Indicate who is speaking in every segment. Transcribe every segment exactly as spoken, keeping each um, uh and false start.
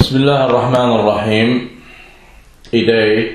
Speaker 1: Bismillahirrahmanirrahim. I dag,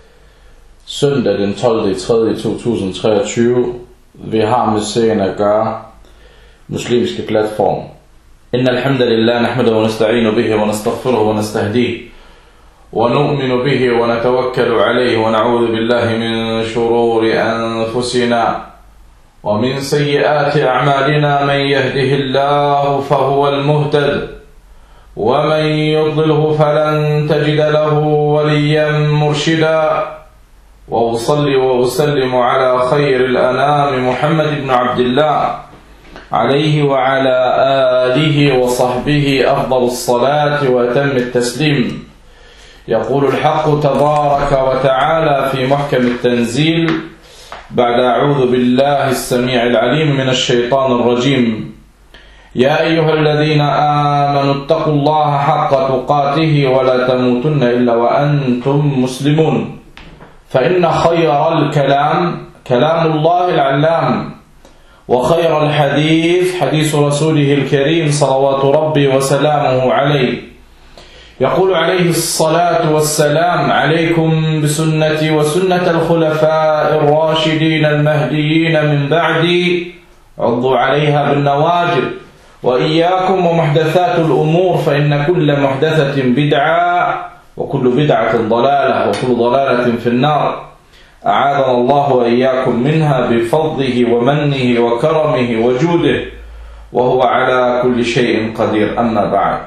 Speaker 1: søndag den tolvte tredje to tusind treogtyve, vi har med serien at gøre muslimske platform. Inna alhamdulillah, nahmaduhu wa nasta'inu bihi wa nastaghfiruhu wa nastahdihi wa nu'minu bihi wa natawakkalu alayhi wa na'udhu billahi min shururi anfusina wa min sayyiati a'malina. Man yahdihillahu fahuwa al-muhtad ومن يضلله فلن تجد له وليا مرشدا. وأصلي وأسلم على خير الأنام محمد بن عبد الله عليه وعلى آله وصحبه أفضل الصلاة وأتم التسليم. يقول الحق تبارك وتعالى في محكم التنزيل بعد أعوذ بالله السميع العليم من الشيطان الرجيم: يا أيها الذين آمنوا اتقوا الله حق تقاته ولا تموتن إلا وأنتم مسلمون. فإن خير الكلام كلام الله العلام، وخير الحديث حديث رسوله الكريم صلوات ربي وسلامه عليه. يقول عليه الصلاة والسلام: عليكم بسنتي وسنة الخلفاء الراشدين المهديين من بعدي، عضوا عليها بالنواجذ، وإياكم ومحدثات الأمور، فإن كل محدثة بدعة وكل بدعة ضلالة وكل ضلالة في النار. أعاذنا الله وإياكم منها بفضله ومنه وكرمه وجوده، وهو على كل شيء قدير. أما بعد.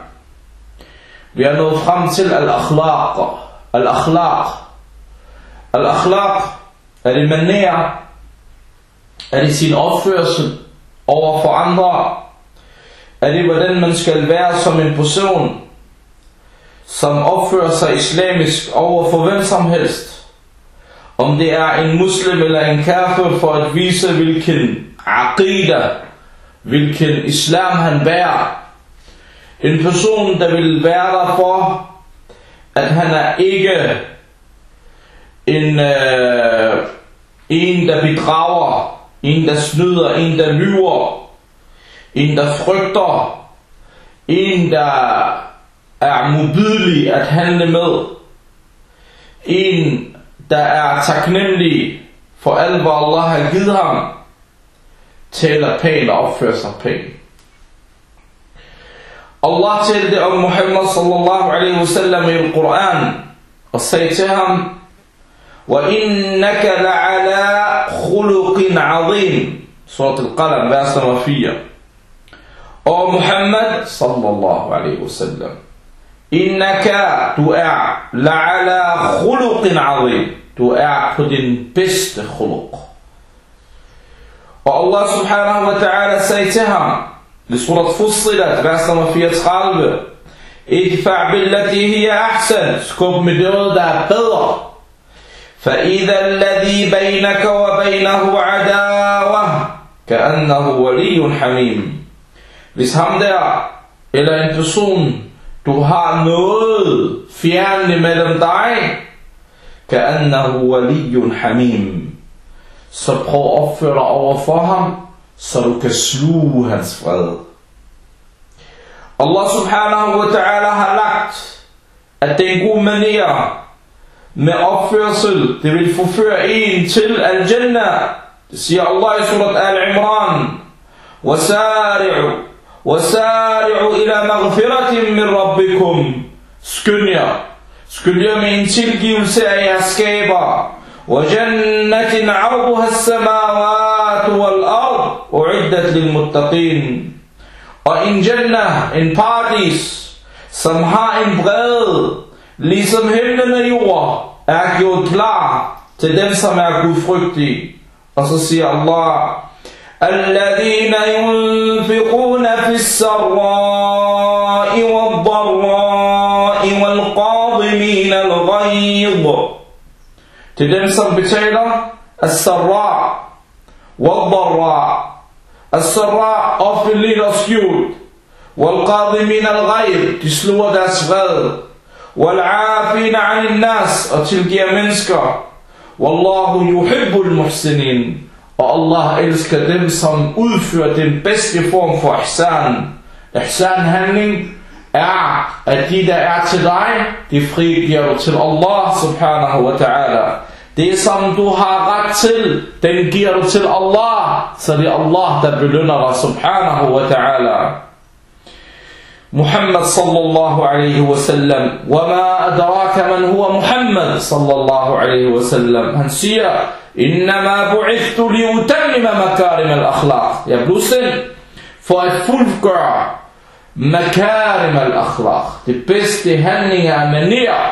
Speaker 1: Vi er nået frem til al-akhlaq. Al-akhlaq. Al-akhlaq er det manér, er det sin opførsel over for andre, er det hvordan man skal være som en person, som opfører sig islamisk over for hvem som helst. Om det er en muslim eller en kafir, for at vise hvilken aqida, hvilken islam han bærer. En person der vil være der for, at han er ikke en, øh, en der bedrager, en der snyder, en der lyver, en der frygter, en der er modbydelig at handle med, en der er taknemmelig for alt hvad Allah har givet ham, taler pænt og opfører sig pænt. Allah talte om Muhammad sallallahu alaihi wasallam i Koran og sagde til ham: وَإِنَّكَ لَعَلَىٰ خُلُقٍ عَظِيمٍ. Surat al-Qalam, vers nummer fire. Og Muhammad sallallahu alaihi wasallam, innaka, du er la'ala khuluqin azim, du er på din bedste khuluq. Og Allah subhanahu wa ta'ala sagde til ham i surat Fussilat, vers nummer fireogtredive: idfa' billati hiya ahsan, skub med noget der er bedre. فَإِذَا الَّذِي بَيْنَكَ وَبَيْنَهُ عَدَاوَةٌ كَأَنَّهُ وَلِيٌّ حَمِيمٌ. Hvis ham der, eller en person, du har noget fjerne mellem dig, كَأَنَّهُ وَلِيٌّ حَمِيمٌ, så prøv at opføre dig over for ham, så du kan sluge hans fred. Allah subhanahu wa ta'ala har lagt, at det er en god manér med opførsel, det vil forføre en til al-Jannah. Det siger Allah i surat Al-Imran: وَسَارِعُوا وَسَارِعُوا إِلَى مَغْفِرَةٍ مِّن رَبِّكُمْ. Skynd jer, skynd jer med en tilgivelse af jeres skaber. وَجَنَّةٍ عَرْضُهَا السَّمَاوَاتُ وَالْأَرْضُ أُعِدَّتْ لِلْمُتَّقِينَ. Og en Jannah, en paradis, som har en bredde, ligesom himlen og jord, er gjort klar til dem, som er gudfrygtige. Og så siger Allah: الذين ينفقون في السراء والضراء والقاظمين الغيظ. Til dem, som betaler as-sarra wal-dharra. As-sarra offentligt og skjult, wal-qadhimin al-ghayz, de sluger deres vrede, wal-afina 'anil nas, og tilgiver mennesker, wallahu yuhibbul muhsinin, og Allah elsker dem, som udfører den bedste form for ihsan. Ihsan handling er, at de der er til dig, de frigiver du til Allah subhanahu wa ta'ala. Det som du har ret til, den giver du til Allah, så det er Allah, der belønner dig subhanahu wa ta'ala. Muhammad sallallahu alaihi wa sallam, وَمَا أَدْرَاكَ مَنْ هُوَ Muhammad sallallahu alaihi wa sallam. Han siger, إِنَّمَا بُعِثْتُ لِيُتَمِّمَ مَكَارِمَ الْأَخْلَاقِ. Jeg blev sendt for at fuldgøre makarim al-akhlaq, det bedste handlinger af manér.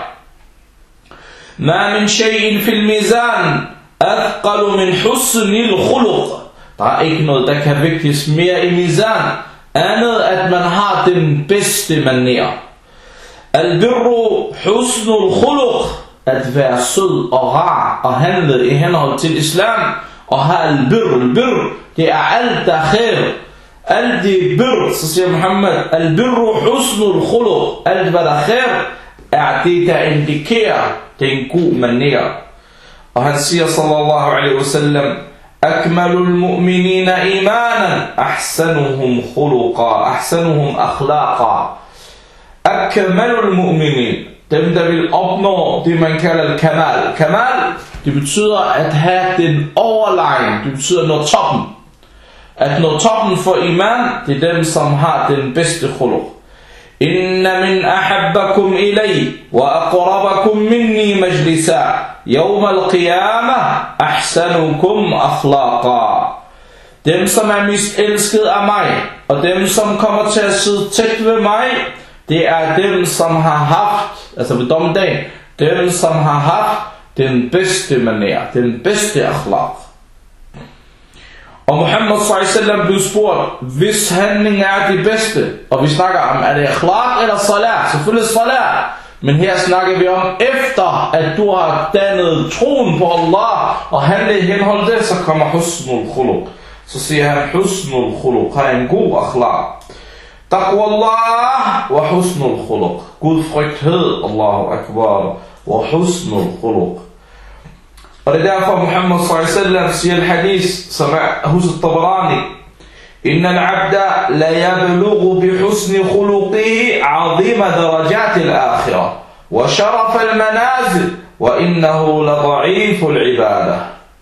Speaker 1: Ma min shay'in fil mizan athqalu min husnil khuluq. Der er ikke noget, der kan vægtes mere i mizan, andet at man har den bedste manér. Al-birru husnul khuluq, at være sød og rar og handle i henhold til islam, og have al-birr. Al-birr, det er alt der khair. Alt det birr, så siger Muhammad, al-birru husnul khuluq, alt hvad der khair, er det der indikerer, det er en god manér. Og han siger sallallahu alaihi wasallam, akmalul mu'minina imanan, ahsanuhum khuluqa, ahsanuhum akhlaqa. Akmalul mu'minin, dem der vil opnå det man kalder kamal. Kamal, det betyder at have den overlegen, det betyder at nå toppen. At nå toppen for iman, det er dem som har den bedste khuluq. Inna min ahabbakum ilay wa aqrabakum minni majlisa yawm al-qiyamah ahsanukum akhlaqa. Dem som er mest elsket af mig, og dem som kommer til at sidde tæt ved mig, det er dem som har haft, altså ved dommedagen, dem som har haft den bedste manér, den bedste akhlaq. Og Muhammad sallallahu alaihi wasallam blev spurgt, hvis handling er det bedste, og vi snakker om, er det akhlaq eller salat? Selvfølgelig salat, men her snakker vi om, efter at du har dannet troen på Allah, og handlet i henhold det, så kommer husnul khuluq. Så siger han, husnul khuluq, har en god akhlaq. Taqwa Allah, wa husnul khuluq. Gud frygthed, Allahu akbar, wa husnul khuluq. Og det er derfor Muhammad sallallahu alaihi wasallam siger al-hadith, som er hos al-Tabarani, Inna al-abda la yablughu bi husni khuluqihi azima darajat al-akhirah, wa sharaf al-manazil, wa innahu la da'if al-ibadah.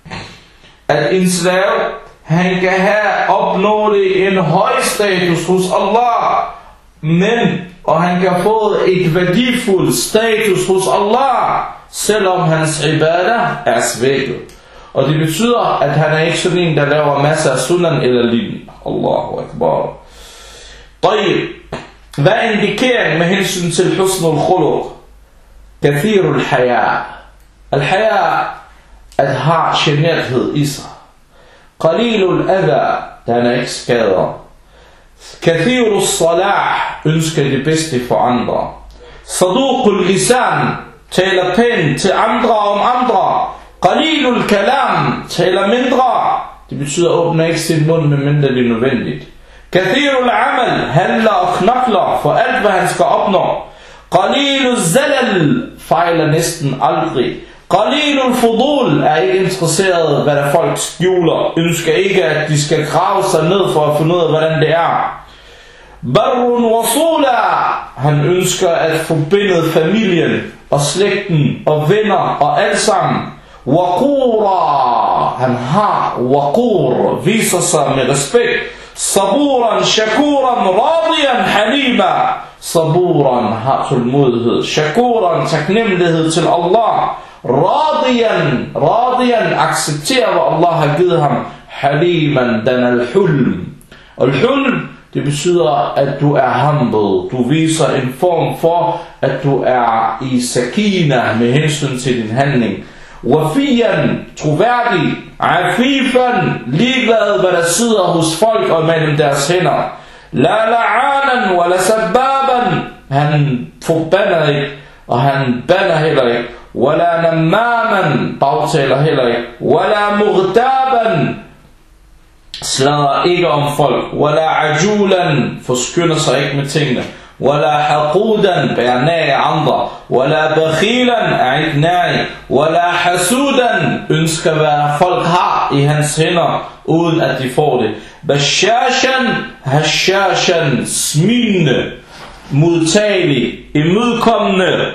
Speaker 1: At en slave, han kan have opnået en høj status hos Allah, men, og han kan få et værdifuldt status hos Allah, selvom hans ibadah er svækket. Og det betyder, at han er ikke sådan en, der laver masser af sunan eller lignende. Allahu akbar. Tayyib. Hvad er indikering med hensyn til husnul khuluq? Kathirul haya. Al-haya, at have generthed i sig. Qalilul adha, den er ikke skader. Kathirul salah, ønsker det bedste for andre. Saduqul lisan, taler pænt til andre om andre. Qalilul kalam, taler mindre. Det betyder at åbne ikke sin mund, medmindre det er nødvendigt. Kathirul amal, handler og knokler for alt hvad han skal opnå. Qalilul zalal, fejler næsten aldrig. Qalilul fudul, er ikke interesseret hvad der folk skjuler. Ønsker ikke at de skal grave sig ned for at finde ud af hvordan det er. Barrun wasula, han ønsker at forbinde familien og slægten og venner og alt sammen. Waqura, han har waqur, viser sig med respekt. Saburan, shakuran, radiyan, halima. Saburan har tålmodighed, shakuran, taknemmelighed til Allah. Radiyan, radiyan, accepterer hvad Allah har givet ham. Haliman, den al-hulm. Al-hulm, det betyder, at du er humble. Du viser en form for, at du er i sakina med hensyn til din handling. Wafiyan, troværdig. Afifan, ligeglad, hvad der sidder hos folk og mellem deres hænder. La la'anan, wa la sabbaban. Han forbander ikke, og han bander heller ikke. Wa la nammaman, bagtaler heller ikke. Wa la mughtaban, slader ikke om folk. Wala ajulan, forskynder sig ikke med tingene. Wala haqudan, bærer nag af andre. Wala bakhilan, er ikke nag. Wala hasudan, ønsker hvad folk har i hans hænder, uden at de får det. Bashashan, hashashan, smilende. modtagelig, imødekommende.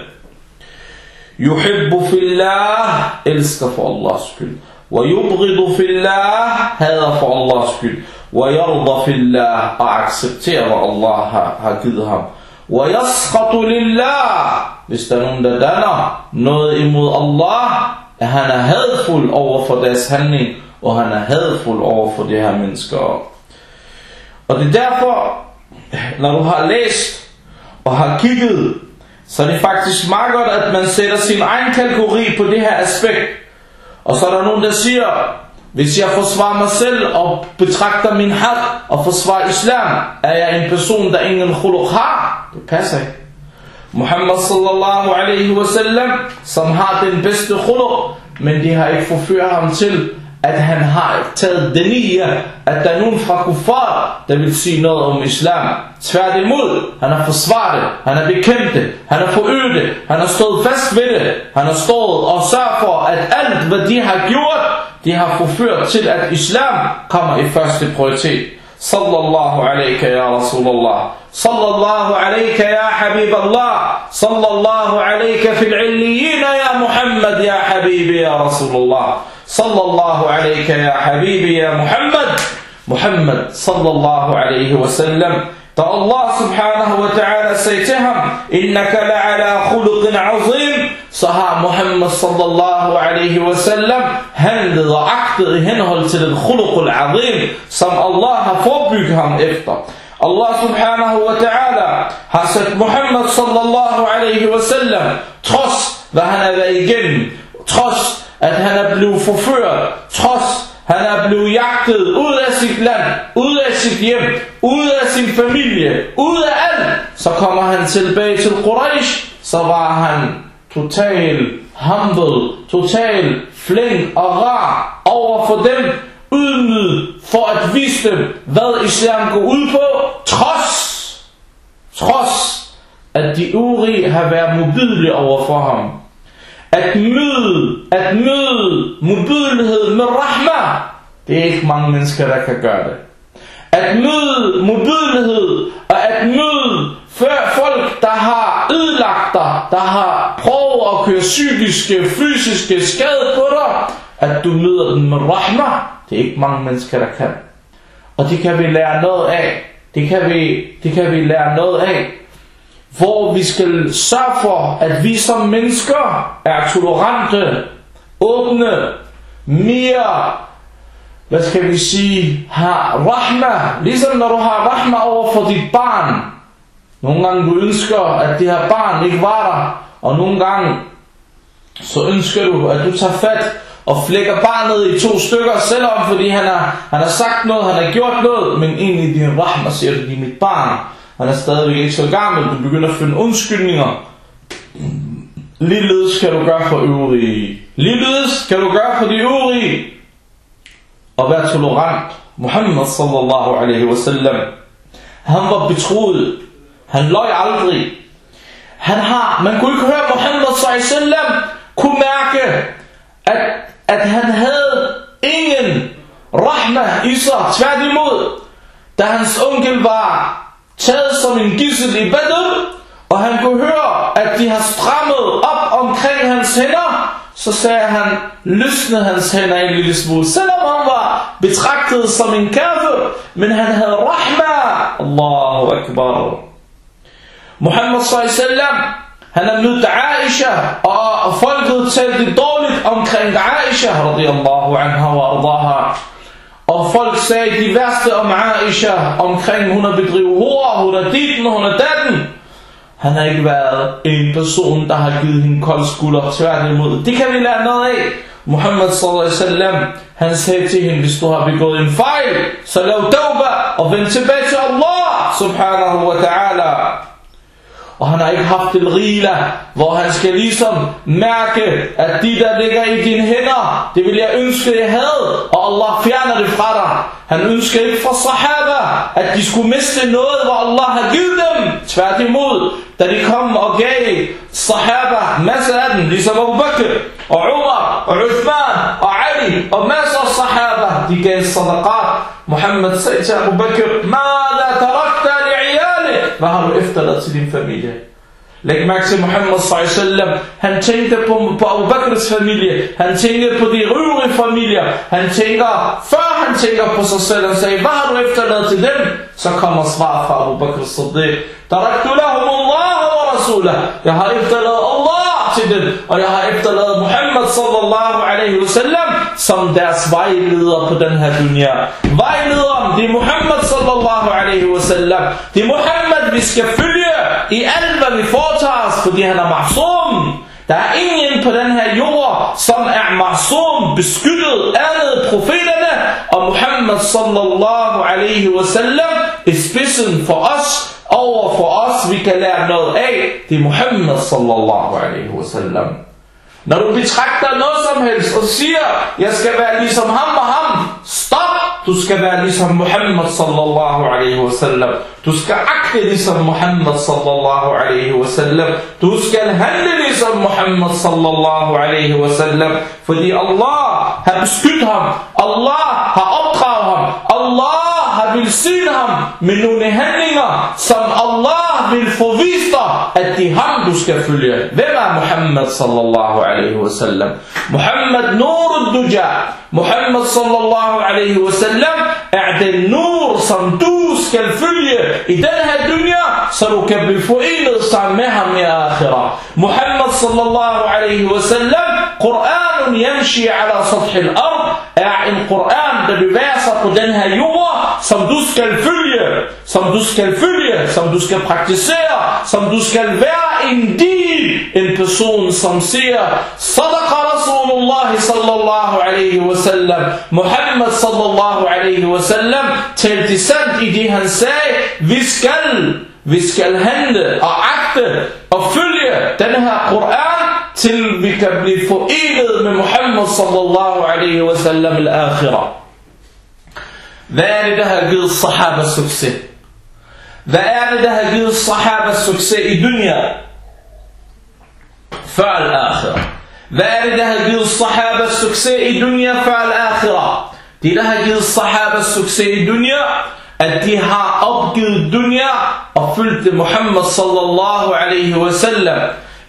Speaker 1: Yuhibbu fillah, elsker for Allahs skyld. Wa yubghidu fillah, hader for Allahs skyld. Wa yarda fillah, og accepterer, hvad Allah har, har givet ham. Wa yaskhatu lillah, hvis der er nogen, der danner noget imod Allah, at han er hadfuld over for deres handling, og han er hadfuld over for de her mennesker. Og det er derfor, når du har læst og har kigget, så er det faktisk meget godt, at man sætter sin egen kategori på det her aspekt. Og så er der nogen, der siger, hvis jeg forsvarer mig selv og betragter min had og forsvarer islam, er jeg en person, der ingen khuluq har. Det passer ikke. Muhammad sallallahu alaihi wasallam, som har den bedste khuluq, men de har ikke forført ham til, at han har taget den i, at der er nogen fra kuffar, der vil sige noget om islam. Tværtimod, han har forsvaret det, han har bekæmpet det, han har forøget det, han har stået fast ved det, han har stået og sørget for, at alt hvad de har gjort, de har forført til, at islam kommer i første prioritet. Sallallahu alayka ya Rasulullah, sallallahu alayka ya Habib Allah, sallallahu alayka fil illiyin ya Muhammad ya Habibi ya Rasulullah. صلى الله عليك يا حبيبي يا محمد محمد صلى الله عليه وسلم. Da Allah subhanahu wa ta'ala sagde til ham, innaka la'ala khuluqin azim, så har Muhammad sallallahu alaihi wasallam handlet og agtet i henhold til den khuluqul azim, som Allah har forbygget ham efter. Allah subhanahu wa ta'ala har sat Muhammad sallallahu alaihi wasallam, trods hvad han har været igennem, trods at han er blevet forført, trods han er blevet jagtet ud af sit land, ud af sit hjem, ud af sin familie, ud af alt, så kommer han tilbage til Quraysh, så var han total humble, total flink og rar over for dem, ydmyg for at vise dem, hvad islam går ud på, trods, trods at de øvrige har været modbydelige over for ham. At møde, at møde modbydelighed med rahma, det er ikke mange mennesker, der kan gøre det. At møde modbydelighed, og at møde folk, der har ødelagt dig, der har prøvet at køre psykiske, fysiske skade på dig, at du møder dem med rahma, det er ikke mange mennesker, der kan. Og det kan vi lære noget af. Det kan vi, det kan vi lære noget af. Hvor vi skal sørge for, at vi som mennesker er tolerante, åbne, mere, hvad skal vi sige, har rahma. Ligesom når du har rahma over for dit barn. Nogle gange du ønsker, at det her barn ikke var der, og nogle gange så ønsker du, at du tager fat og flækker barnet i to stykker, selvom fordi han har, han har sagt noget, han har gjort noget, men egentlig i din rahma siger du, det er mit barn. Han er stadigvæk ikke så gammel, du begynder at finde undskyldninger. Ligeledes kan du gøre for øvrige. Ligeledes kan du gøre for de øvrige. Og være tolerant. Muhammad sallallahu alaihi wasallam, han var betroet. Han løj aldrig. Han har, man kunne ikke høre Muhammad sallallahu alaihi wasallam kunne mærke, at, at han havde ingen rahma i sig. Tværtimod, da hans onkel var taget som en gidsel i Badr, og han kunne høre, at de har strammet op omkring hans hænder, så sagde han, løsnede hans hænder en lille smule, selvom han var betragtet som en kafir, men han havde rahma. Allahu akbar. Muhammad sallallahu alaihi wasallam, han har mødt Aisha, og folket talte dårligt omkring Aisha radiyallahu anha wa ardaha. Og folk sagde de værste om Aisha, omkring hun har bedrivet hår, hun har ditten, hun har datten. Han har ikke været en person, der har givet hende kold skulder, tværtimod. Det kan vi lære noget af. Muhammad sallallahu alaihi wasallam, han sagde til hende, hvis du har begået en fejl, så lav tauba og vend tilbage til Allah subhanahu wa ta'ala. Og han har ikke haft en rila, hvor han skal ligesom mærke, at de der ligger i dine hænder, det vil jeg ønske jeg havde, og Allah fjerner det fra dig. Han ønsker ikke for sahaba, at de skulle miste noget, hvor Allah har givet dem. Tværtimod, da de kom og gav sahaba masser af dem, ligesom Abu Bakr og Umar og Uthman og Ali og masser af sahaba, de gav sadaqat. Muhammad sagde til Abu Bakr, Mada tarakta li'iyalik? hvad har du efterladt til din familie? Læg mærke til Muhammad sallallahu alaihi wasallam. Han tænkte på, på Abu Bakrs familie. Han tænkte på de øvrige familier. Han tænker, før han tænker på sig selv, han sagde, hvad har du efterladt til dem? Så kommer svar fra Abu Bakr Siddiq. Taraktu lahum Allah wa rasulah. Jeg har efterladt Allah til dem, og jeg har efterladt Muhammad sallallahu alaihi wasallam som deres vejleder på den her dunya. Vejlederen, det er Muhammad sallallahu alaihi wasallam. Det er Muhammad, vi skal følge i alt, hvad vi foretager os, fordi han er ma'sum. Der er ingen på den her jord, som er ma'sum, beskyttet af profeterne, og Muhammad sallallahu alaihi wasallam er spidsen for os, over for os, vi kan lære noget af. Det er Muhammad sallallahu alaihi wasallam. Når du betragter noget som helst og siger, jeg skal være ligesom ham og ham, stop! Du skal være ligesom Muhammad sallallahu alaihi wasallam. Du skal agte ligesom Muhammad sallallahu alaihi wasallam. Du skal handle ligesom Muhammad sallallahu alaihi wasallam. Fordi Allah har beskyttet ham. Allah har opdraget ham. Allah har velsignet ham med nogle handlinger, som Allah vil forvise dig, at det er ham, du skal følge. Hvem er Muhammad sallallahu alaihi wasallam? Muhammad Nur Duja. Muhammad sallallahu alaihi wasallam er den nur, som du skal følge i den her dunya, så du kan blive forenet sammen med ham i akhirah. Muhammad sallallahu alaihi wasallam, Qur'anun yamshi ala sathil ard, er en Qur'an, der bevæger sig på den her jord, som du skal følge, som du skal følge, som du skal praktisere, som du skal være en del, en person, som siger, Sadaqa Rasulullah sallallahu alaihi wasallam, Muhammad sallallahu alaihi wasallam, talte sandt i det han sagde, vi skal, vi skal handle og agte og følge denne her Qur'an, til vi kan blive forenet med Muhammad sallallahu alaihi wasallam i al-akhirah. Hvad er det, der har givet sahaba succes? Hvad er det, der har givet sahaba succes i dunya? Før al-akhirah. Hvad er det, der har givet sahaba succes i dunya før al-akhirah? Det, der har givet sahaba succes i dunya, at de har opgivet dunya og fulgt Muhammad sallallahu alaihi wasallam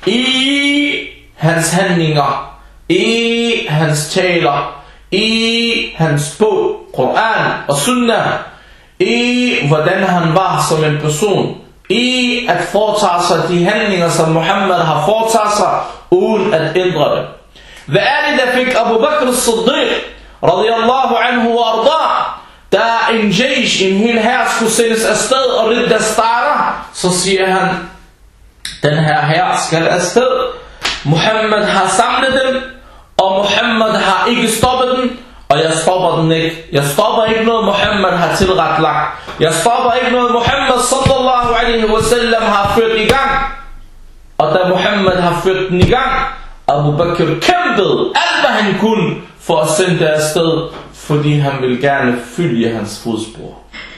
Speaker 1: i hans handlinger, i hans taler, i hans bog, Qur'an og Sunnah, i hvordan han var som en person, i at foretage sig de handlinger, som Muhammad har foretaget sig, uden at ændre det. Hvad er det, der fik Abu Bakr Siddiq, radiyallahu anhu wa arda, da en jaysh, en hel hær, skulle sendes afsted, og ridda starter, så siger han, den her hær skal afsted. Muhammad har samlet dem, og Muhammad har ikke stoppet den, og jeg stopper den ikke. Jeg stopper ikke noget, Muhammad har tilretlagt. Jeg stopper ikke noget, Muhammad sallallahu alaihi wasallam har ført i gang. Og da Muhammad har ført den i gang, Abu Bakr kæmpede alt, hvad han kunne, for at sende det afsted, fordi han ville gerne følge hans fodspor.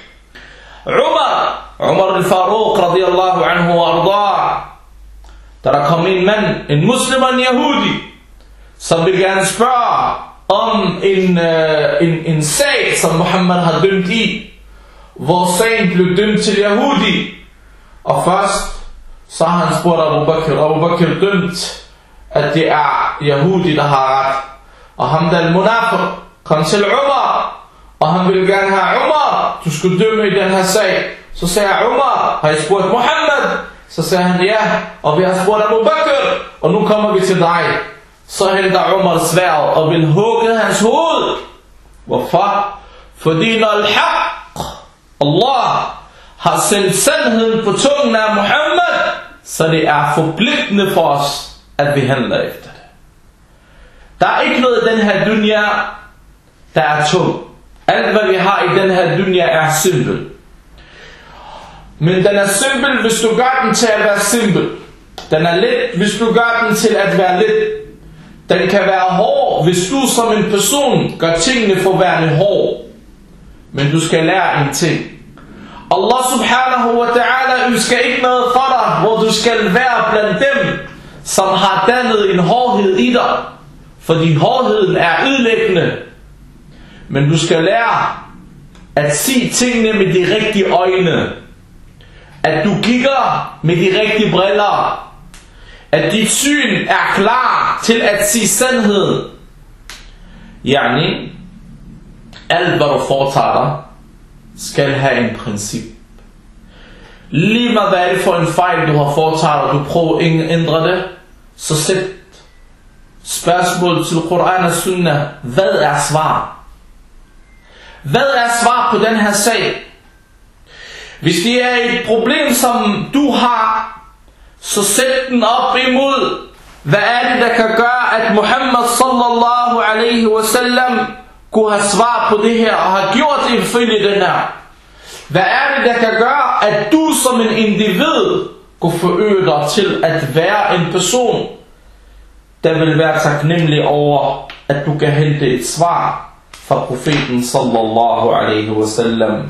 Speaker 1: Umar, Umar al-Faruq radiyallahu anhu wa arda, da der kom en mand, en muslim og en yahudi, som ville gerne spørge om en, uh, en, en sag, som Muhammad har dømt i, hvor sagen blev dømt til yahudi. Og først så har han spurgt Abu Bakr, Abu Bakr dømt, at det er yahudi, der har ret. Og ham der al-Munafiq kom til Umar, og han ville gerne have Umar, du skulle dømme i den her sag. Så sagde Umar, har I spurgt Muhammad? Så sagde han ja, og vi har spurgt Abu Bakr, og nu kommer vi til dig. Så hælder Umar sværd og vil hugge hans hoved. Hvorfor? Fordi når al-haq, Allah, har sendt sandheden på tungen af Muhammad, så det er forpligtende for os, at vi handler efter det. Der er ikke noget i den her dunya, der er tung. Alt hvad vi har i den her dunya er simpel. Men den er simpel, hvis du gør den til at være simpel. Den er let, hvis du gør den til at være let. Den kan være hård, hvis du som en person gør tingene for værende hård. Men du skal lære en ting. Allah subhanahu wa ta'ala ønsker ikke noget for dig, hvor du skal være blandt dem, som har dannet en hårdhed i dig. Fordi hårdheden er ødelæggende. Men du skal lære at se tingene med de rigtige øjne. at du kigger med de rigtige briller, at dit syn er klar til at sige sandheden. Yani, alt hvad du foretager dig, skal have en princip. Lige meget hvad er det for en fejl du har foretaget, og du prøver at ændre det, så sæt spørgsmål til Koran og Sunnah. Hvad er svar? Hvad er svar på den her sag? Hvis det er et problem som du har, så sæt den op imod, hvad er det der kan gøre at Muhammad sallallahu alaihi wasallam kunne have svar på det her og har gjort det ifølge den her. Hvad er det der kan gøre at du som en individ kunne forøge dig til at være en person, der vil være taknemmelig over at du kan hente et svar fra profeten sallallahu alaihi wasallam.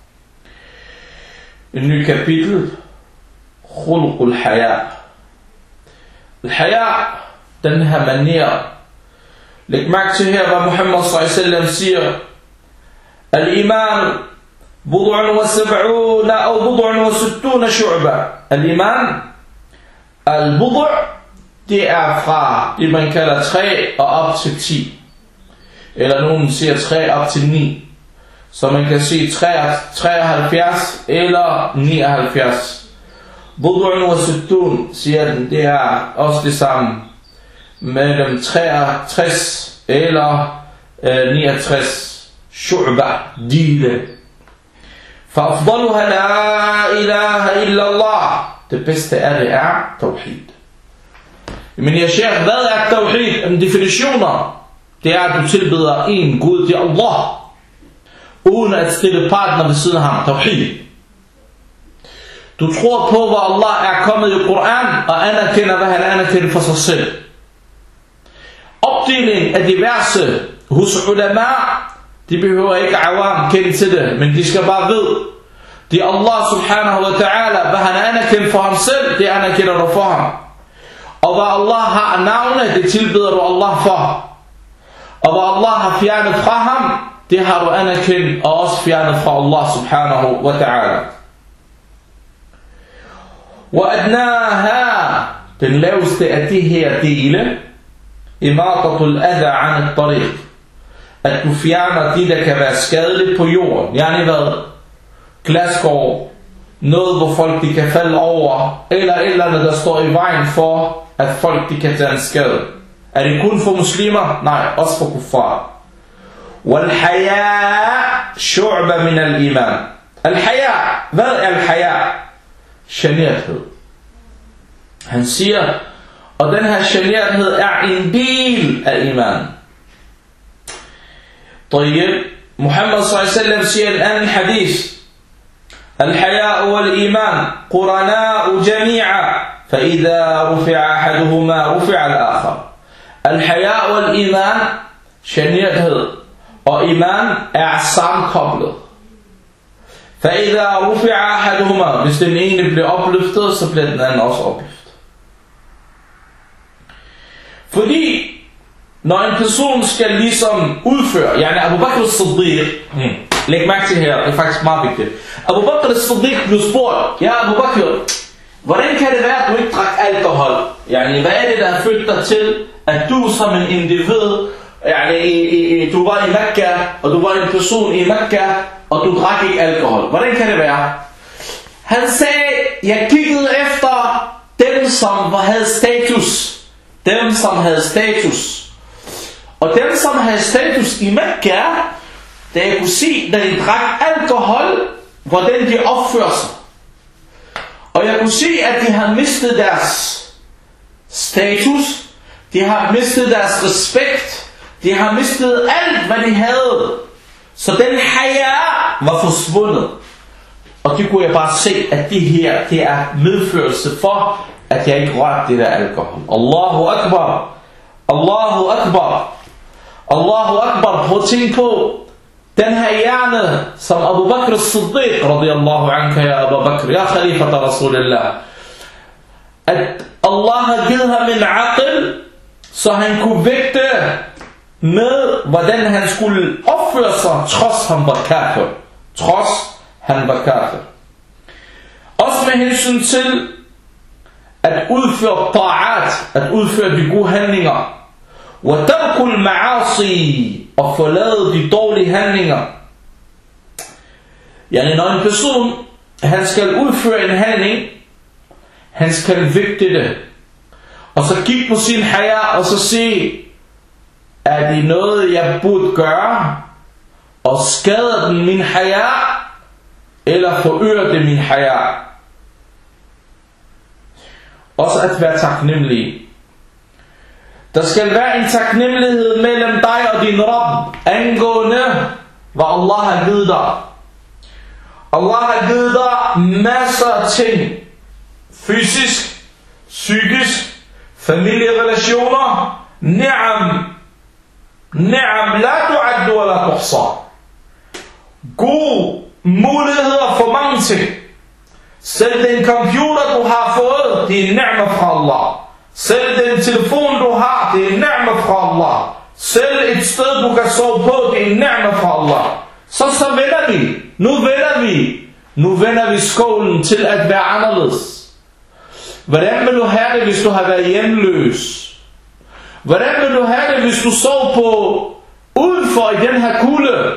Speaker 1: En ny kapitel, khulqul haya. Al-haya, den her manier. Læg mærke til her, hvad Muhammad sallallahu alaihi wasallam siger. Al-iman bud'un wa sab'una aw bud'un wa sittuna shu'ba. Al-iman, al-bud', det er fra det man kalder tre og op til ti. Eller nogen siger tre op til ni. Så man kan sige treoghalvfjerds eller nioghalvfjerds. Bud'un wa sittun, siger den, det er også det samme. Mellem treogtres eller øh, niogtres. Shu'ba, dile. Fa'afdaluha la ilaha illallah. Det bedste af det er tawhid. Men jeg siger, hvad er tawhid? En definitioner. Det er at du tilbeder en Gud, det er Allah, uden at stille partner ved siden af ham. Tawhid. Du tror på hvad Allah er kommet i Koran, og anerkender hvad han anerkender for sig selv. Opdeling af diverse hos ulama, de behøver ikke awam kende til det, men de skal bare vide, det er Allah subhanahu wa ta'ala, hvad han anerkender for ham selv, det anerkender du for ham. Og hvad Allah har navne, det tilbeder du Allah for. Og hvad Allah har fjernet fra ham, det har du anerkendt og også fjernet fra Allah subhanahu wa ta'ala. Wa adnaha, den laveste af de her dele, imatatul adha an at-tariq, at du fjerner de der kan være skadeligt på jorden. Yani hvad? Glasgård, noget hvor folk de kan falde over, eller et eller andet der står i vejen for at folk de kan tage en skade. Er det kun for muslimer? Nej, også for kuffar. Wal-haya shu'ba min al-iman. Al-haya, hvad er al-haya? Generthed. Han siger, og den her generthed er en del af iman. طيب, Muhammad sallallahu alaihi wasallam siger en anden hadith. Al-haya wal-iman qurana'u jami'a, فإذا رفع أحدهما رفع الآخر. Al-haya wal-iman, generthed og iman er sammenkoblet. فإذا رفع أحدهما, hvis den ene bliver opløftet, så bliver den anden også opløftet. Fordi når en person skal ligesom udføre, yani Abu Bakr as-Siddiq, hmm. læg mærke til her, det er faktisk meget vigtigt. Abu Bakr as-Siddiq blev spurgt, ja Abu Bakr, hvordan kan det være at du ikke drak alkohol? Yani hvad er det der har ført dig til at du som en individ, yani, i, i, du var i Mekka, og du var en person i Mekka, og du drak ikke alkohol? Hvordan kan det være? Han sagde, jeg kiggede efter dem som havde status. Dem som havde status. Og dem som havde status i Mekka, da jeg kunne se, da de drak alkohol, hvordan de opfører sig. Og jeg kunne se, at de har mistet deres status, de har mistet deres respekt, de har mistet alt, hvad de havde. Så den haya var forsvundet. Og det kunne jeg bare se, at det her, det er medførelse for, at jeg ikke rørte det der alkohol. Allahu Akbar. Allahu Akbar. Allahu Akbar. Prøv at tænke på den her hjerne, som Abu Bakr as-Siddiq, radiyallahu anka ya Abu Bakr, ya Khalifat Rasulullah, at Allah har givet ham en aql, så han kunne vægte med, hvordan han skulle opføre sig, trods han var kafir. Trods han var kafir. Og Også med hensyn til at udføre ta'at, at udføre de gode handlinger. وَتَرْكُ الْمَعَاصِي, og forlade de dårlige handlinger. Yani når en person, han skal udføre en handling, han skal vægte det. Og så kigge på sin haya, og så se, er det noget, jeg burde gøre? Og skader den min haya, eller forøger det min haya? Også at være taknemmelig. Der skal være en taknemmelighed mellem dig og din Rabb, angående hvad Allah har givet dig. Allah har givet dig masser af ting. Fysisk, psykisk, familierelationer, ni'am. Ni'am la tu'addu wa la tuhsa. Gode muligheder for mange ting. Selv den computer du har fået, det er ni'ma fra Allah. Selv den telefon du har, det er ni'ma fra Allah. Selv et sted du kan sove på, det er ni'ma fra Allah. Så så vender vi. Nu vender vi. Nu vender vi skålen til at være anderledes. Hvordan vil du have det, hvis du har været hjemløs? Hvordan vil du have det, hvis du sov på udenfor i den her kulde?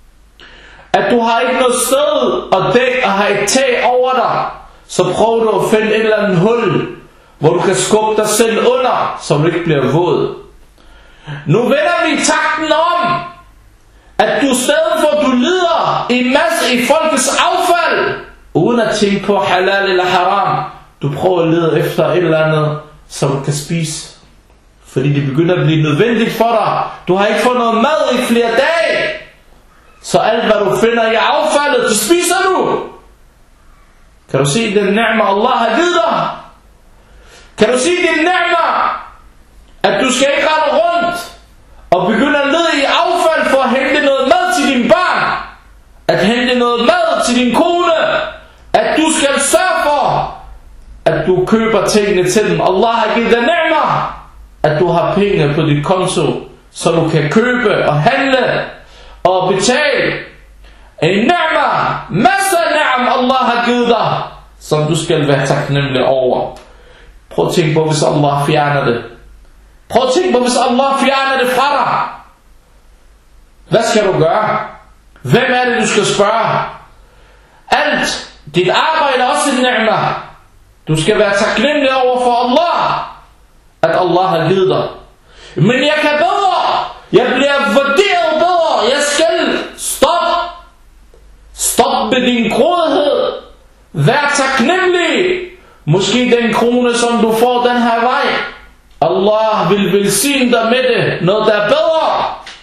Speaker 1: At du har ikke noget sted at dække og har et tag over dig. Så prøv du at finde et eller andet hul, hvor du kan skubbe dig selv under, så du ikke bliver våd. Nu vender vi takten om, at du i stedet for at du lider i masse i folkets affald, uden at tænke på halal eller haram, du prøver at lede efter et eller andet, som du kan spise. Fordi det begynder at blive nødvendigt for dig. Du har ikke fået noget mad i flere dage. Så alt hvad du finder i affaldet, det spiser du. Kan du se den ni'ma Allah har givet dig? Kan du se den ni'ma, at du skal ikke rette rundt og begynde at lede i affald for at hente noget mad til din barn, at hente noget mad til din kone, at du skal sørge for at du køber tingene til dem. Allah har givet dig ni'ma, at du har penge på dit konto, så du kan købe og handle og betale. En ni'ma, masser af ni'am Allah har givet dig, som du skal være taknemmelig over. Prøv at tænke på, hvis Allah fjerner det. Prøv at tænke på, hvis Allah fjerner det fra dig. Hvad skal du gøre? Hvem er det, du skal spørge? Alt. Dit arbejde er også en ni'ma. Du skal være taknemmelig over for Allah, at Allah har givet dig. Men jeg kan bedre. Jeg bliver vurderet bedre. Jeg skal stoppe. Stop med din grådighed. Vær taknemmelig. Måske den krone, som du får den her vej, Allah vil velsigne dig med det, noget der er bedre.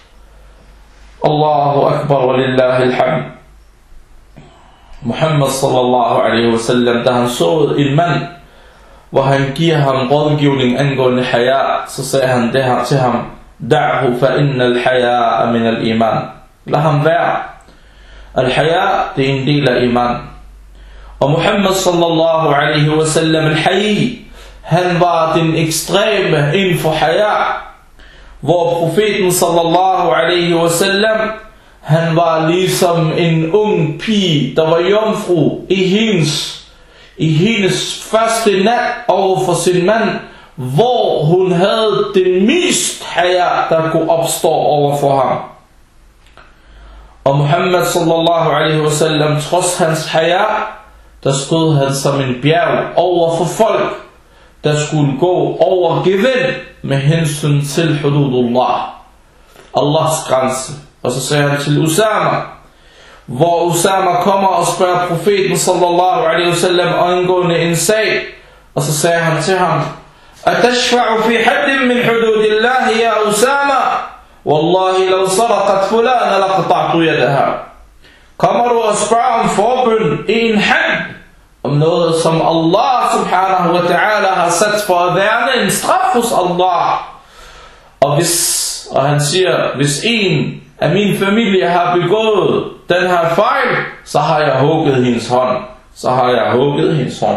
Speaker 1: Allahu akbar wa lillahi alhamd. Muhammad sallallahu alaihi wasallam, da han så en mand, hvor han giver ham rådgivning angående haya, så sagde han det her til ham: Da'hu fa inna al-haya min al-iman. Lad ham være. Al-haya, det er en del af iman. Og Muhammad sallallahu alaihi wasallam, al-hayi, han var den ekstreme inden for haya, hvor profeten sallallahu alaihi wasallam, han var ligesom en ung pige, der var jomfru i hendes, i hendes første nat over for sin mand, hvor hun havde den mest haya, der kunne opstå over for ham. Og Muhammad sallallahu alaihi wasallam, trods hans haya, der stod han som en bjerg over for folk, der skulle gå over gevind med hensyn til hududullah, Allahs grænse. Og så sagde han til Usama, hvor Usama kommer og spørger profeten sallallahu alaihi wasallam angående en sag, og så sagde han til ham: Atashfa'u fi haddin min hududillah ya Usama, wallahi law saraqat fulana laqata'tu yadaha. Kommer du og spørger om forbøn i en had, om noget som Allah subhanahu wa ta'ala har sat for at værne en straf hos Allah, og hvis, og han siger, hvis en af min familie har begået den her fejl, så har jeg hugget hendes hånd, så har jeg hugget hendes hånd.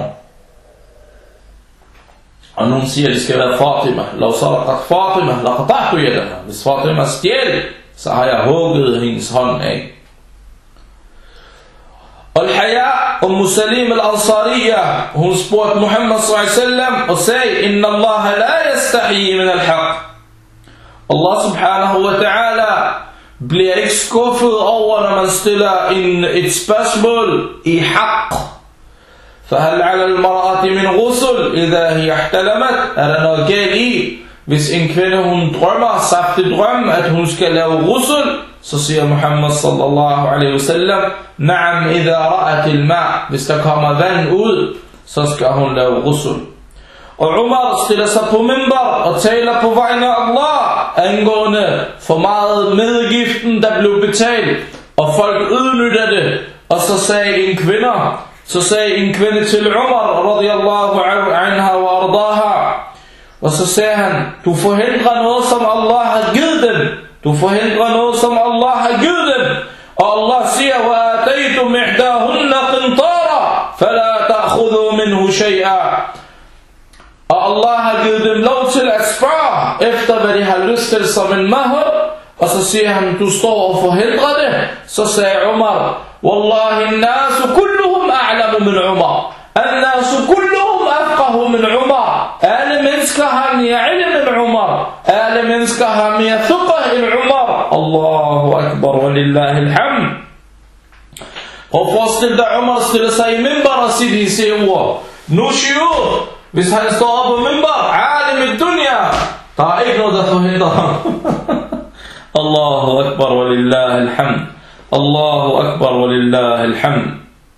Speaker 1: Og nogen siger, at det skal være Fatima. Lav saraqat Fatima, laqata'tu yadaha. Hvis Fatima stjæl, så har jeg hugget hendes hånd af. Al-Haya, Umm Salim al-Ansariya, hun spurgte Muhammad sallallahu alaihi wasallam og sagde, Inna Allah la yastahi min al-haq. Allah subhanahu wa ta'ala bliver ikke skuffet over, når man stiller en, et spørgsmål i haq. فهل على المرأة من غسل إذا هي احتلمت. Er der noget galt i, hvis en kvinde hun drømmer, saftig drøm, at hun skal lave ghusl, så siger Muhammad sallallahu alaihi wasallam, Na'am idha ra'at al-ma'. Hvis der kommer vand ud, så skal hun lave ghusl. Og Umar stiller sig på minbar og taler på vegne af Allah angående for meget medgiften, der blev betalt, og folk udnytter det. Og så sagde en kvinde, så sagde en kvinde til Umar radiyallahu anha wa ardaha, og så sagde han, du forhindrer noget, som Allah har givet dem. Du forhindrer noget, som Allah har givet dem. Og Allah siger, وَآتَيْتُمْ إِحْدَاهُنَّ قِنْطَارًا فَلَا تَأْخُذُوا مِنْهُ شَيْئًا. Og Allah har givet dem lov til at spørge efter, hvad de har lyst til som en mahar. Og så siger han, du står og forhindrer det. Så sagde Umar, Wallahi an-nasu kulluhum a'lamu min Umar. An-nasu kulluhum afqahu min Umar. Alle mennesker har mere ilm end Umar. Alle mennesker har mere thuqah end Umar. Allahu akbar wa lillahi alhamd. Prøv at forestille dig, Umar stiller sig i minbar og siger disse ord. Nu shiur, hvis han står op på minbar, alim i dunya, der er ikke noget, der forhindrer ham. Allahu akbar wa lillahi alhamd. Allahu akbar wa lillahi alhamd.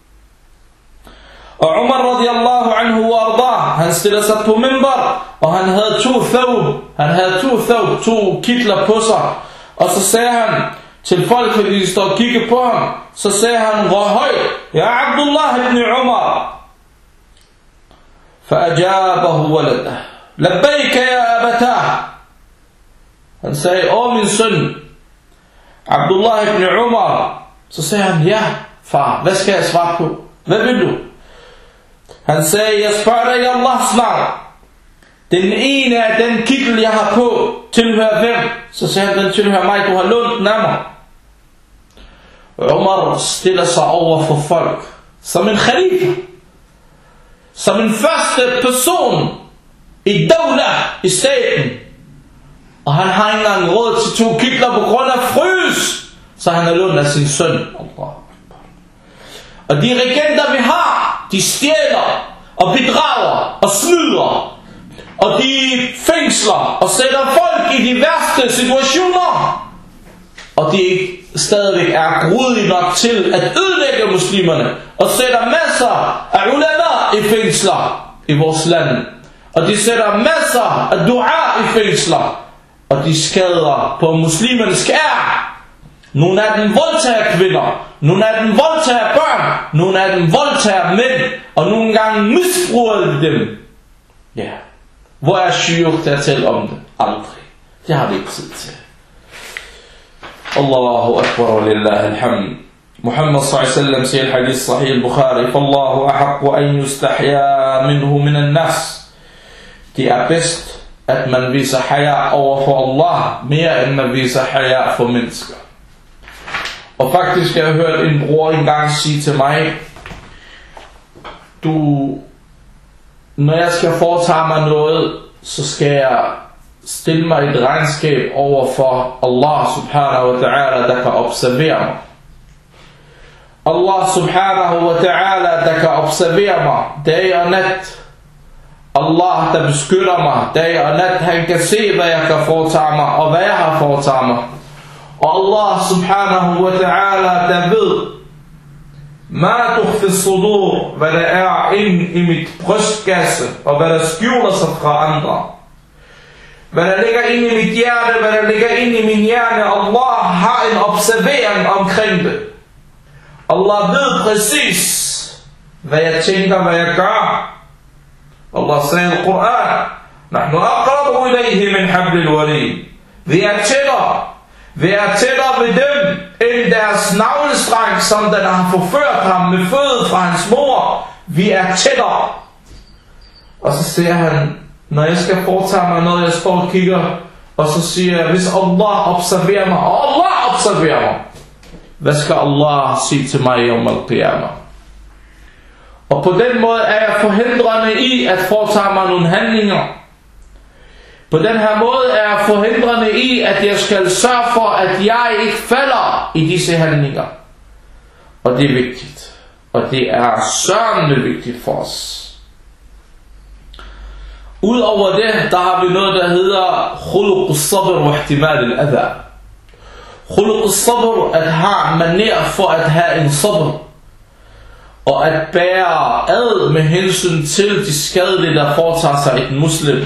Speaker 1: Og Umar radiyallahu anhu wa ardah, han stiller sig på minbar, og han havde to thawb, han havde to thawb, to kitler på sig. Og så sagde han til folk, fordi de står og kigger på ham, så sagde han, råd højt, Ja Abdullah ibn Umar. فأجابه ولده لبيك يا أبتاه. Han sagde, åh min søn Abdullah ibn Umar. Så sagde han, ja far, hvad skal jeg svare på? Hvad vil du? Han sagde, jeg spørger dig i Allahs navn. Den ene af den kittel jeg har på tilhører hvem? Så sagde han, den tilhører mig, du har lånt den af mig. Umar stiller sig over for folk som en khalifa, som en første person i dawla, i staten. Og han har ikke engang råd til to kitler på grund af frys, så han er lånt af sin søn. Allah. Og de regenter vi har, de stjæler og bedrager og snyder, og de fængsler og sætter folk i de værste situationer, og de stadigvæk er grådige nok til at ødelægge muslimerne, og sætter masser af ulama i fængsler i vores land, og de sætter masser af dua i fængsler, og de skader på muslimernes kær. Nogle af dem voldtager kvinder, nogle af dem voldtager børn, nogle af dem voldtager mænd, og nogle gange misbruger de dem. Ja, hvor er syge til at tale om det? Aldrig. Det har vi ikke tid til. Allahu akbar wa lillahi alhamd. Muhammad sallallahu alaihi wasallam siger i hadith sahih al-Bukhari, Fallahu ahaqqu an yustahya minhu min an-nas. Det er bedst, at man viser haya over for Allah, mere end man viser haya for mennesker. Og faktisk har jeg hørt en bror engang sige til mig, du, når jeg skal foretage mig noget, så skal jeg stille mig et regnskab over for Allah subhanahu wa ta'ala, der kan observere mig. Allah subhanahu wa ta'ala, der kan observere mig dag og nat. Allah, der beskytter mig dag og nat. Han kan se, hvad jeg kan foretage mig, og hvad jeg har foretaget mig. Og Allah subhanahu wa ta'ala, der ved, ma tukhfi sudur, hvad der er inde i mit brystkasse, og hvad der skjuler sig fra andre. Hvad der ligger inde i mit hjerte, hvad der ligger inde i min hjerne, Allah har en observering omkring det. Allah ved præcis, hvad jeg tænker, hvad jeg gør. Allah siger i Koran, Nahnu aqrabu ilayhi min hablil warid. Vi er tættere, vi er tættere ved dem, end deres navlestreng, som den har forført ham med fødet fra hans mor. Vi er tættere. Og så siger han, når jeg skal foretage mig noget, jeg står og kigger, og så siger jeg, hvis Allah observerer mig, og Allah observerer mig, hvad skal Allah sige til mig om al-qiyamah? Og på den måde er jeg forhindrende i at foretage mig nogle handlinger. På den her måde er jeg forhindrende i at jeg skal sørge for at jeg ikke falder i disse handlinger. Og det er vigtigt. Og det er sørgende vigtigt for os. Udover det, der har vi noget, der hedder khuluq as-sabr wa ihtimal al-adha. Khuluq as-sabr, at have manér for at have en sabr, og at bære ad med hensyn til de skadelige, der foretager sig et muslim.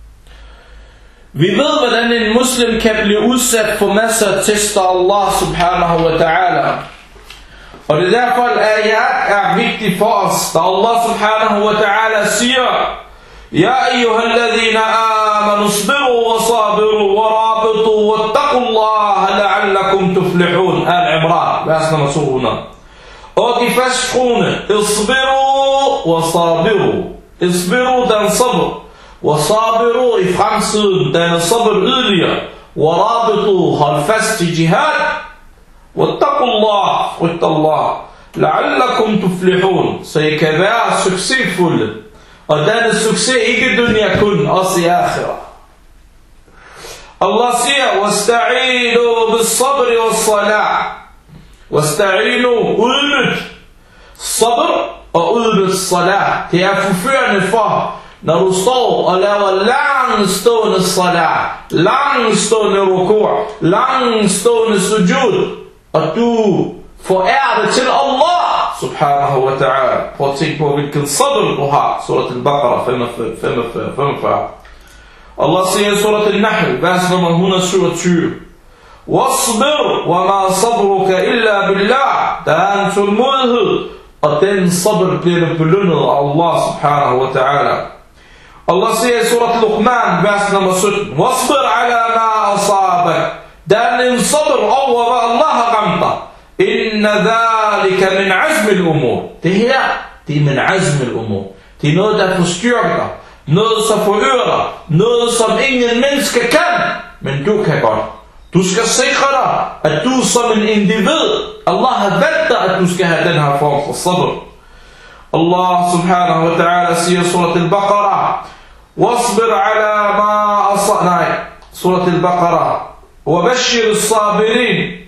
Speaker 1: Vi ved, hvordan en muslim kan blive udsat for masser af tester af Allah subhanahu wa ta'ala. Og det er derfor, at ayat er vigtigt for os, da Allah subhanahu wa ta'ala siger: يا أيها الذين آمنوا اصبروا وصابروا ورابطوا واتقوا الله لعلكم تفلحون. آل Imran, vers nummer to hundrede. Og de fasttroende, اصبروا وصابروا. اصبروا, den sabr. وصابروا, i fremtiden, den sabr yderligere. ورابطوا, hold fast i jihad. واتقوا الله, frygt Allah. لعلكم تفلحون, så I kan være succesfulde. Og denne succes ikke dunya kun, også i akhirah. Allah siger: وَاسْتَعِينُوا بِالصَّبْرِ وَالصَّلَاةِ. وَاسْتَعِينُوا, udnyt sabr og udnyt salat. Det er forførende for, når du står og laver langstående salat, langstående rukur, langstående sujud, og du forærer det til Allah subhanahu wa ta'ala. Prøv at tænke på, hvilken sabr du har. Surat al-Baqarah femogfyrre. Allah siger i Surat al-Nahl, vers nummer et hundrede og syvogtyve: وَاصْبِرْ وَمَا صَبْرُكَ إِلَّا بِاللَّهِ. Der er en tålmodighed, og den sabr bliver belønnet af Allah subhanahu wa ta'ala. Allah siger i Surat al-Luqman, vers nummer sytten: وَاصْبِرْ عَلَى مَا أَصَابَكَ. Der er en sabr over, hvad Allah har ramt dig. Inna dhalika min azm al-umur. Det her, det er min azm al-umur. Det er noget, der forstyrker dig, noget, som forøger dig, noget, som ingen menneske kan, men du kan godt. Du skal sikre dig, at du som en individ, Allah har valgt dig, at du skal have den her form for sabr. Allah subhanahu wa ta'ala siger i Surat al-Baqarah: وَاصْبِرْ عَلَى مَا أَصَابَكَ. Nej, Surat al-Baqarah: وَبَشِّرِ الصَّابِرِينَ.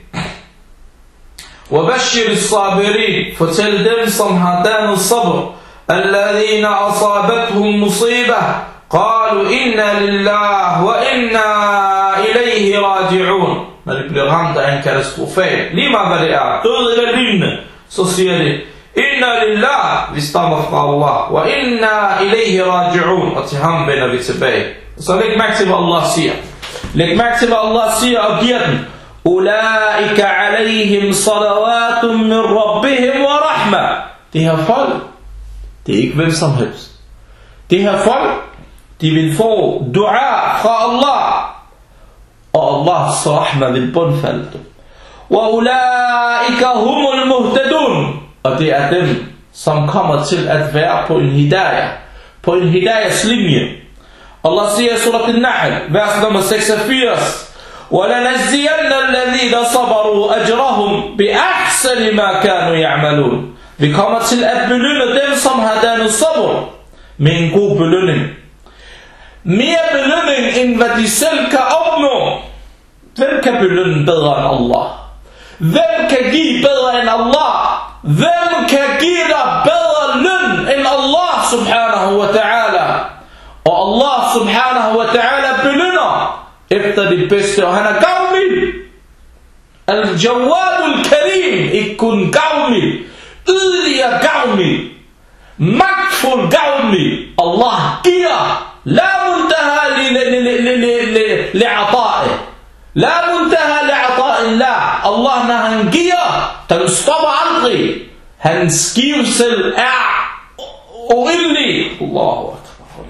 Speaker 1: وَبَشِّرِ الصَّابِرِينَ. Fortæl dem, som har dannet sabr, الَّذِينَ أَصَابَتْهُمْ مُصِيبَةٌ قَالُوا إِنَّا لِلَّهِ وَإِنَّا إِلَيْهِ رَاجِعُونَ. Når de bliver ramt af en katastrofal, lige meget hvad det er, død eller lignende, så siger de: Inna lillah, vi stammer fra Allah, wa inna ilayhi raji'un, og til ham vender vi tilbage. Så læg mærke til, hvad Allah siger. Læg mærke til, hvad Allah siger, og giver den: Ulaika alayhim salawatun min rabbihim wa rahma. Det her folk, det er ikke hvem som helst. Det her folk, de vil få dua fra Allah, og Allahs rahma vil bundfalde dem. Wa ulaika humul muhtadun. Og det er dem, som kommer til at være på en hidayah, på en hidayahs linje. Allah siger i Surat al-Nahl, vers nummer seksogfirs: وَلَنَجْزِيَنَّ الَّذِينَ صَبَرُوا أَجْرَهُمْ بِأَحْسَنِ مَا كَانُوا يَعْمَلُونَ. Vi kommer til at belønne dem, som har dannet sabr, med en god belønning. Mere belønning, end hvad de selv kan opnå. Hvem kan belønne bedre end Allah? Hvem kan give bedre end Allah? Hvem kan give dig bedre løn end Allah subhanahu wa ta'ala? Og Allah subhanahu wa ta'ala belønner efter det bedste, og han er gavmild. Al-Jawad al-Karim, ikke kun gavmild, yderligere gavmild, magtfuld gavmild. Allah giver, la muntaha li'ata'i, la muntaha li'ata'i Allah. Allah, når han giver, den stopper aldrig. Hans givsel er uendelig. Allahu akbar.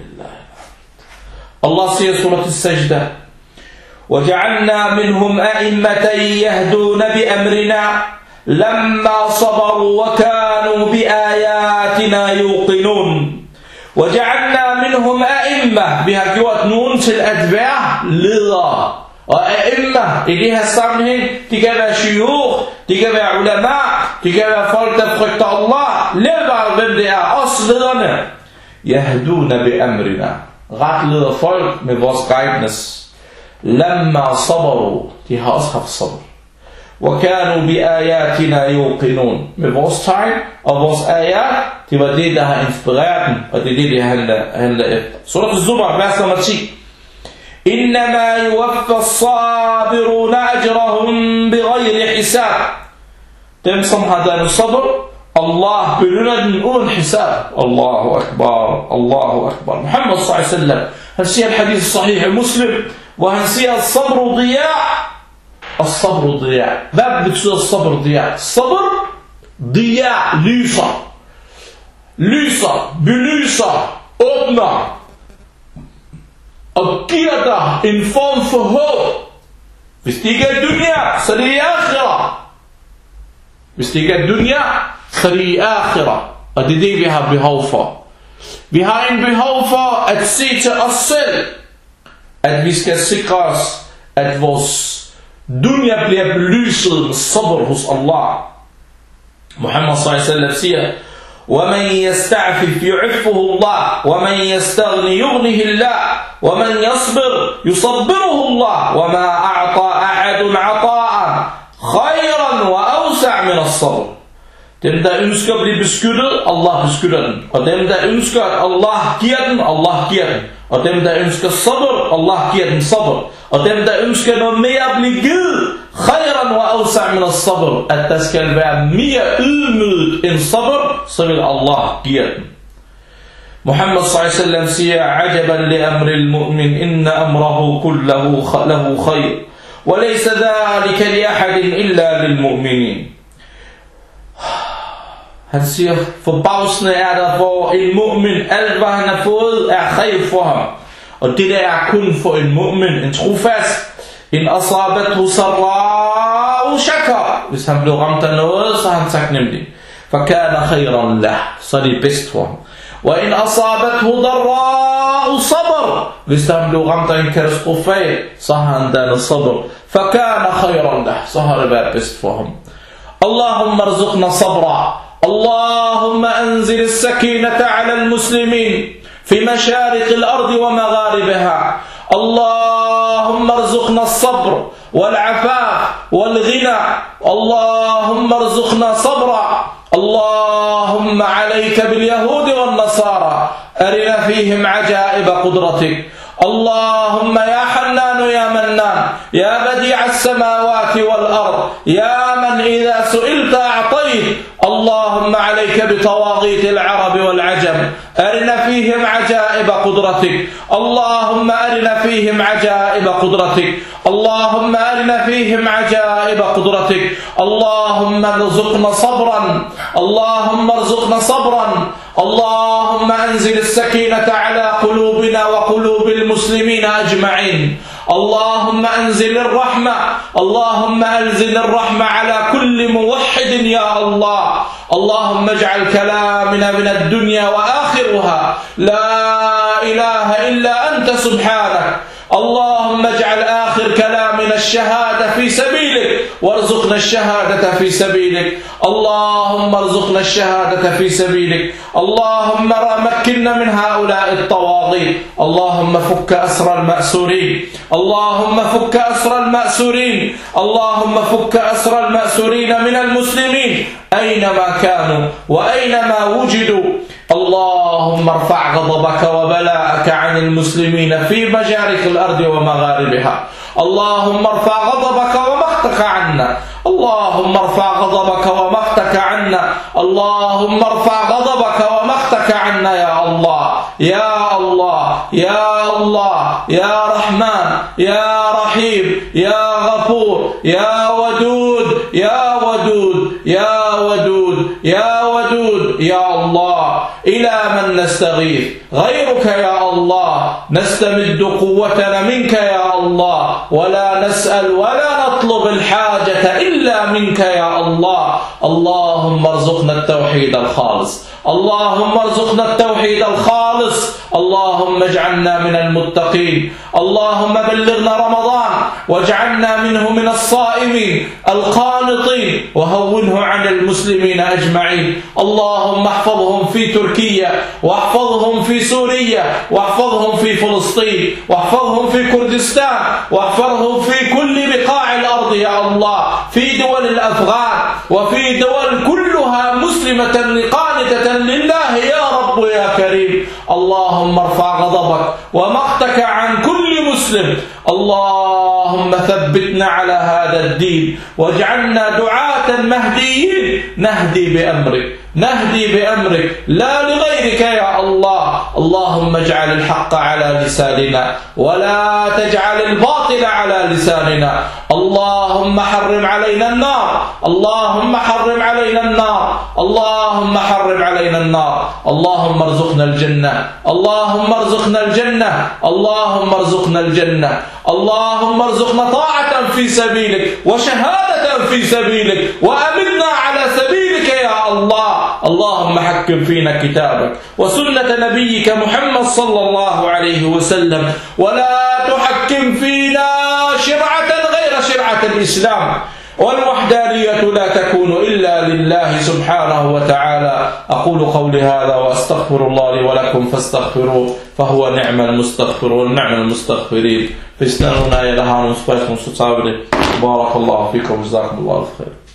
Speaker 1: Allah siger i Surat al-Sajda: وَجَعَلْنَا مِنْهُمْ أَئِمَّةً يَهْدُونَ بِأَمْرِنَا لَمَّا صَبَرُوا وَكَانُوا بِآيَاتِنَا يُوقِنُونَ. وَجَعَلْنَا مِنْهُمْ أَئِمَّةً. Vi har gjort nogen til at være ledere. Og a'imma i det her sammenhæng, de kan være shuyukh, de kan være ulama, Det kan være folk, der frygter Allah. Lad hvem det er. Os lederne. Yahduna bi amrina. Retleder folk med vores guidance. Lamma sabaru. De har også haft sabr. Wa kanu bi ayatina yuqinun. Med vores tegn og vores ayat, det var det, der har inspireret dem, og det er det, de handler efter. Surah Az-Zumar, vers nummer ti. إنما يوفى الصابرون أجرهم بغير حساب. Dem som har dannet sabr, Allah belønner den uden hisab. Allahu akbar, Allahu akbar. Muhammad sallallahu alaihi wasallam, han siger et hadith sahih i Muslim, hvor han siger, sabr diya. Sabr diya. Hvad betyder sabr diya? Sabr diya, lyser. Lyser, belyser, åbner. Og giver dig en form for håb. Hvis det ikke er dunya, så er det i akhira. Hvis det ikke er dunya, så er det i akhira. Og det er det, vi har behov for. Vi har en behov for at se til os selv, at vi skal sikre os, at vores dunya bliver belyset med sabr hos Allah. Muhammad sallallahu alaihi wasallam siger, ومن يستعفف يعفه الله ومن يستغني يغنه الله ومن يصبر يصبره الله وما أعطى أحد عطاء خيرا وأوسع من الصبر. Dem der ønsker at blive beskyttet, Allah beskytter den. Og dem der ønsker at Allah giver den, Allah giver den. Og dem der ønsker sabr, Allah giver den sabr. Og dem der ønsker noget mere at blive givet, khayran wa awsa' min as-sabr, at der skal være mere ydmyget end sabr, så vil Allah give den. Muhammad sallallahu alaihi wasallam siger, ajaban li amri al-mu'min, inna amrahu kullahu lahu khayr, wa laysa dhalika li ahadin illa lil mu'minin. Han siger, forbavsende er der for en mu'min, alt hvad han har fået er khayr for ham. Og det der er kun for en mu'min, en trofast. In asabathu sarra'u shakar. Hvis han blev ramt af noget, så er han taknemmelig. Fakana khayran lah. Så er det bedst for ham. Wa in asabathu darra'u sabr. Hvis han blev ramt af en katastrofal, så har han dannet sabr. Fakana khayran lah. Så har det været bedst for ham. Allahumma arzuqna sabra. Allahumma anzil as-sakinata 'ala al-muslimin fi masharik al-ard wa magharibiha. اللهم ارزقنا الصبر والعفاف والغنى. اللهم ارزقنا صبرا. اللهم عليك باليهود والنصارى أرنا فيهم عجائب قدرتك. اللهم يا حنان يا منان يا بديع السماوات والأرض يا من إذا سئلت أعطيت. اللهم عليك بطواغيت العرب والعجم أرنا فيهم عجائب قدرتك. اللهم أرنا فيهم عجائب قدرتك. اللهم أرنا فيهم عجائب قدرتك. اللهم ارزقنا صبرا. اللهم ارزقنا صبرا. اللهم أنزل السكينة على قلوبنا وقلوب المسلمين أجمعين. اللهم أنزل الرحمة. اللهم أنزل الرحمة على كل موحد يا الله. اللهم اجعل كلامنا من الدنيا وآخرها لا إله إلا أنت سبحانك. اللهم اجعل آخر كلامنا الشهادة في سبيلك وارزقنا الشهادة في سبيلك. اللهم ارزقنا الشهادة في سبيلك. اللهم مكننا من هؤلاء الطواغيت. اللهم فك أسر المأسورين. اللهم فك أسر المأسورين. اللهم فك أسر المأسورين من المسلمين أينما كانوا وأينما وجدوا. اللهم ارفع غضبك وبلاءك عن المسلمين في مشارق الأرض ومغاربها. اللهم ارفع غضبك ومقتك عنا. اللهم ارفع غضبك ومقتك عنا. اللهم ارفع غضبك ومقتك عنا يا الله يا الله يا الله يا رحمن يا رحيم يا غفور يا ودود يا ودود يا ودود يا ودود يا الله. إلى من نستغيث غيرك يا الله. نستمد قوتنا منك يا الله ولا نسأل ولا نطلب الحاجة إلا منك يا الله. اللهم ارزقنا التوحيد الخالص. اللهم ارزقنا التوحيد الخالص. اللهم اجعلنا من المتقين. اللهم بلغنا رمضان واجعلنا منه من الصائمين القانطين وهونه عن المسلمين أجمعين. اللهم احفظهم في تركيا، واحفظهم في سوريا، واحفظهم في فلسطين، واحفظهم في كردستان، واحفظهم في كل بقاع الأرض يا الله، في دول الأفغان وفي دول كلها مسلمة قانتة لله يا رب يا كريم. اللهم ارفع غضبك ومقتك عن كل مسلم. اللهم ثبتنا على هذا الدين واجعلنا دعاة مهديين نهدي بأمرك نهدي بأمرك لا لغيرك يا الله. اللهم اجعل الحق على لساننا ولا تجعل الباطل على لساننا. اللهم حرم علينا النار، اللهم حرم علينا النار، اللهم حرم علينا النار. اللهم ارزقنا الجنة، اللهم ارزقنا الجنة، اللهم ارزقنا الجنة. اللهم ارزقنا طاعة في سبيلك وشهادة في سبيلك وأمنا على سبيلك يا الله. اللهم حكم فينا كتابك وسنة نبيك محمد صلى الله عليه وسلم، ولا تحكم فينا شرعة غير شرعة الإسلام. والوحدانية لا تكون إلا لله سبحانه وتعالى. أقول قولي هذا وأستغفر الله لي ولكم فاستغفروه فهو نعم المستغفر ونعم المستغفرين. Prisnano na je da Hanum spajskom su cabili. Barakallahu fikum, jazakum Allahu khair.